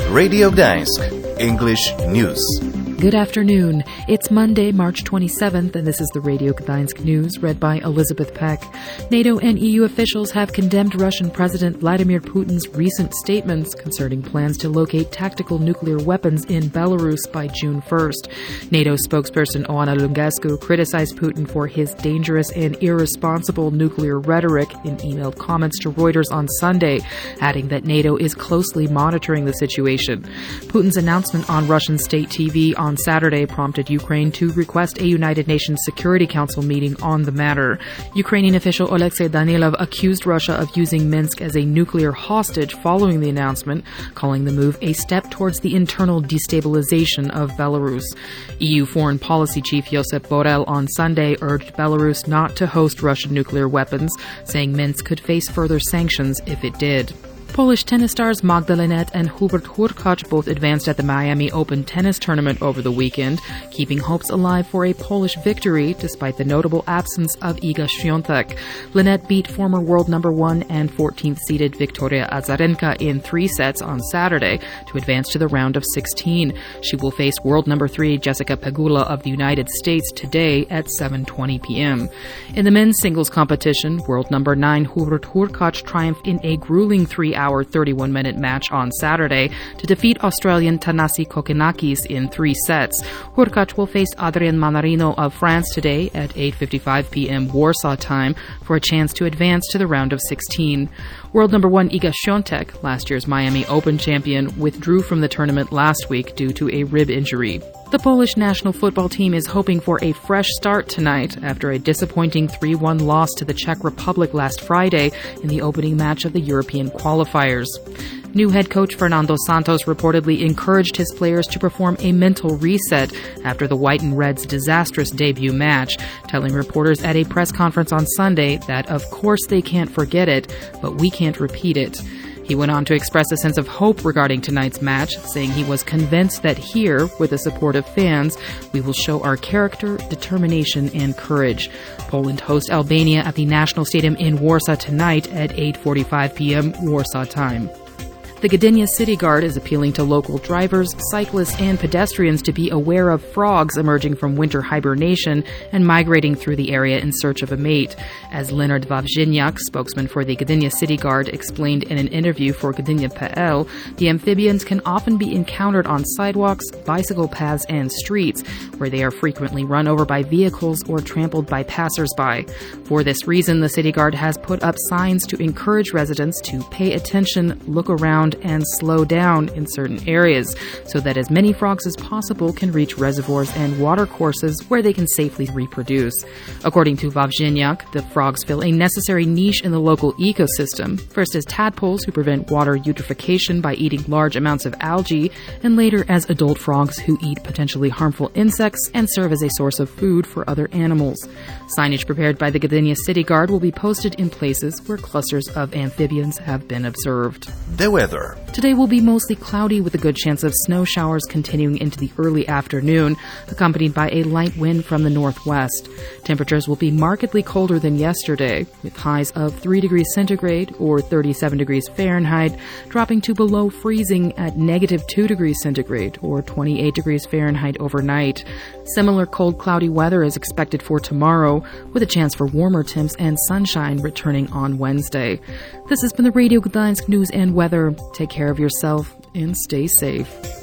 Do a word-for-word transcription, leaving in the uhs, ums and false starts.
Radio Gdańsk, English News. Good afternoon. It's Monday, March twenty-seventh, and this is the Radio Gdańsk News, read by Elizabeth Peck. NATO and E U officials have condemned Russian President Vladimir Putin's recent statements concerning plans to locate tactical nuclear weapons in Belarus by June first. NATO spokesperson Oana Lungescu criticized Putin for his dangerous and irresponsible nuclear rhetoric in emailed comments to Reuters on Sunday, adding that NATO is closely monitoring the situation. Putin's announcement on Russian state T V on Saturday prompted Ukraine to request a United Nations Security Council meeting on the matter. Ukrainian official Alexei Danilov accused Russia of using Minsk as a nuclear hostage following the announcement, calling the move a step towards the internal destabilization of Belarus. E U Foreign Policy Chief Josep Borrell on Sunday urged Belarus not to host Russian nuclear weapons, saying Minsk could face further sanctions if it did. Polish tennis stars Magda Linette and Hubert Hurkacz both advanced at the Miami Open tennis tournament over the weekend, keeping hopes alive for a Polish victory despite the notable absence of Iga Świątek. Linette beat former world number one and fourteenth-seeded Victoria Azarenka in three sets on Saturday to advance to the round of sixteen. She will face world number three Jessica Pegula of the United States today at seven twenty p.m. In the men's singles competition, world number nine Hubert Hurkacz triumphed in a grueling three-hour thirty-one minute match on Saturday to defeat Australian Thanasi Kokkinakis in three sets. Hurkacz will face Adrien Manarino of France today at eight fifty-five p.m. Warsaw time for a chance to advance to the round of sixteen. World number one Iga Świątek, last year's Miami Open champion, withdrew from the tournament last week due to a rib injury. The Polish national football team is hoping for a fresh start tonight after a disappointing three one loss to the Czech Republic last Friday in the opening match of the European qualifiers. New head coach Fernando Santos reportedly encouraged his players to perform a mental reset after the White and Red's disastrous debut match, telling reporters at a press conference on Sunday that of course they can't forget it, but we can't repeat it. He went on to express a sense of hope regarding tonight's match, saying he was convinced that here, with the support of fans, we will show our character, determination, and courage. Poland hosts Albania at the National Stadium in Warsaw tonight at eight forty-five p.m. Warsaw time. The Gdynia City Guard is appealing to local drivers, cyclists, and pedestrians to be aware of frogs emerging from winter hibernation and migrating through the area in search of a mate. As Leonard Wawrzyniak, spokesman for the Gdynia City Guard, explained in an interview for Gdynia dot p l, the amphibians can often be encountered on sidewalks, bicycle paths, and streets, where they are frequently run over by vehicles or trampled by passers-by. For this reason, the City Guard has put up signs to encourage residents to pay attention, look around, and slow down in certain areas so that as many frogs as possible can reach reservoirs and watercourses where they can safely reproduce. According to Wawrzyniak, the frogs fill a necessary niche in the local ecosystem, first as tadpoles who prevent water eutrophication by eating large amounts of algae, and later as adult frogs who eat potentially harmful insects and serve as a source of food for other animals. Signage prepared by the Gdynia City Guard will be posted in places where clusters of amphibians have been observed. The weather. Today will be mostly cloudy with a good chance of snow showers continuing into the early afternoon, accompanied by a light wind from the northwest. Temperatures will be markedly colder than yesterday, with highs of three degrees centigrade or thirty-seven degrees Fahrenheit, dropping to below freezing at negative two degrees centigrade or twenty-eight degrees Fahrenheit overnight. Similar cold, cloudy weather is expected for tomorrow, with a chance for warmer temps and sunshine returning on Wednesday. This has been the Radio Gdańsk News and Weather. Take care of yourself and stay safe.